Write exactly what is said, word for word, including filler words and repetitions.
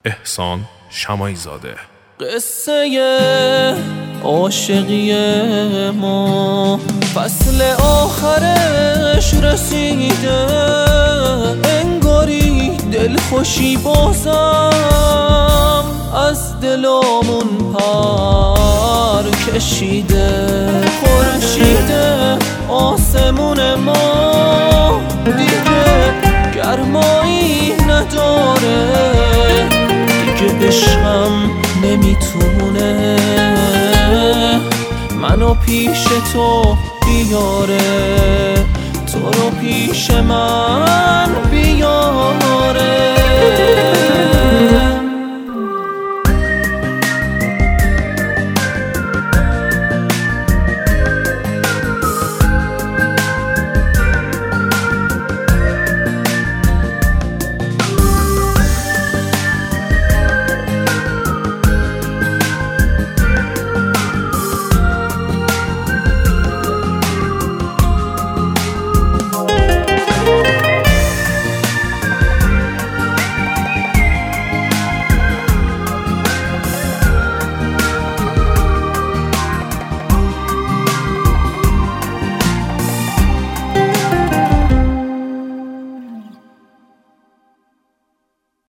احسان شماعی زاده. قصه عاشقی ما فصل آخرش رسیده، انگاری دلخوشی بازم از دلامون پر کشیده. خورشید آسمون ما دیگه گرمایی نداره، دیگه عشقم نمیتونه منو پیش تو بیاره، تو رو پیش من بیاره.